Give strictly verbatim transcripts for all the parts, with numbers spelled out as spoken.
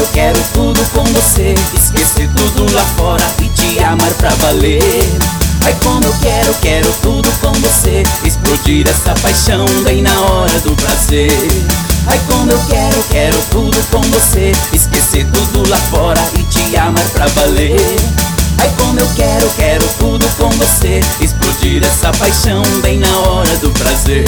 quero, quero tudo com você. Esquecer tudo lá fora e te amar pra valer. Ai, como eu quero, quero tudo com você. Explodir essa paixão bem na hora do prazer. Ai, como eu quero, quero tudo com você. Esquecer tudo lá fora e te amar pra valer. Ai, como eu quero, quero tudo com você. Explodir essa paixão bem na hora do prazer.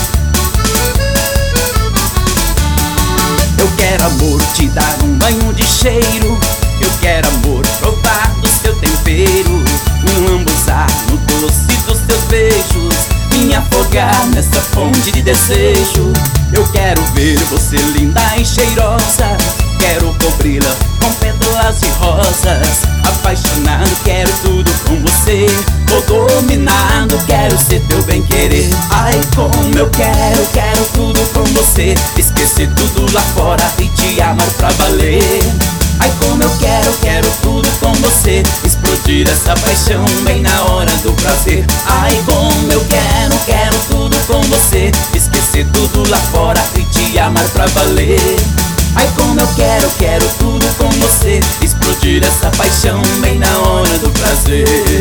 Eu quero, amor, te dar um banho de cheiro. Eu quero, amor, provar do seu tempero. Me lambuzar no doce dos seus beijos. Me afogar nessa fonte de desejo. Eu quero ver você linda e cheirosa. Quero cobri-la com pétalas de rosas. Apaixonado, quero tudo com você. Tô dominado, quero ser teu bem-querer. Ai, como eu quero, quero tudo com você. Esquecer tudo lá fora e te amar pra valer. Ai, como eu quero, quero tudo com você. Explodir essa paixão bem na hora do prazer. Ai, como eu quero, quero tudo com você. Esquecer tudo lá fora e te amar pra valer. Ai, como eu quero, quero tudo com você. Explodir essa paixão bem na hora do prazer.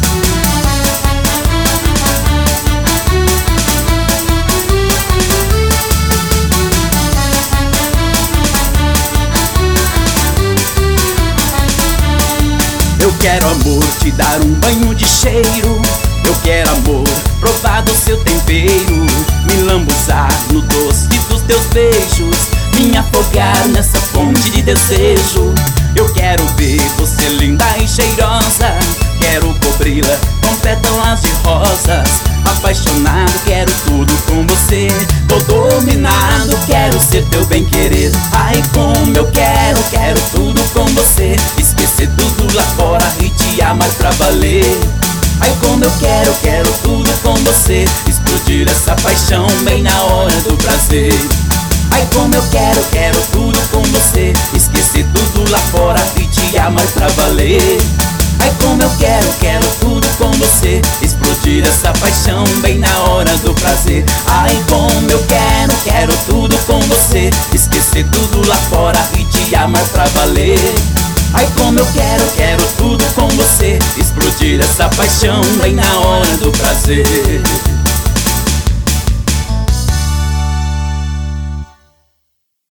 Eu quero, amor, te dar um banho de cheiro. Eu quero, amor, provar do seu tempero. Me lambuzar no doce dos teus beijos. Me afogar nessa fonte de desejo. Eu quero ver você linda e cheirosa. Quero cobri-la com pétalas de rosas. Apaixonado, quero tudo com você. Tô dominado, quero ser teu bem-querer. Ai, como eu quero, quero tudo com você. Esquecer tudo lá fora e te amar pra valer. Ai, como eu quero, quero tudo com você. Explodir essa paixão bem na hora do prazer. Ai, como eu quero, quero tudo com você. Esquecer tudo lá fora e te amar pra valer. Ai, como eu quero, quero tudo com você. Explodir essa paixão bem na hora do prazer. Ai, como eu quero, quero tudo com você. Esquecer tudo lá fora e te amar pra valer. Ai, como eu quero, quero tudo com você. Explodir essa paixão bem na hora do prazer.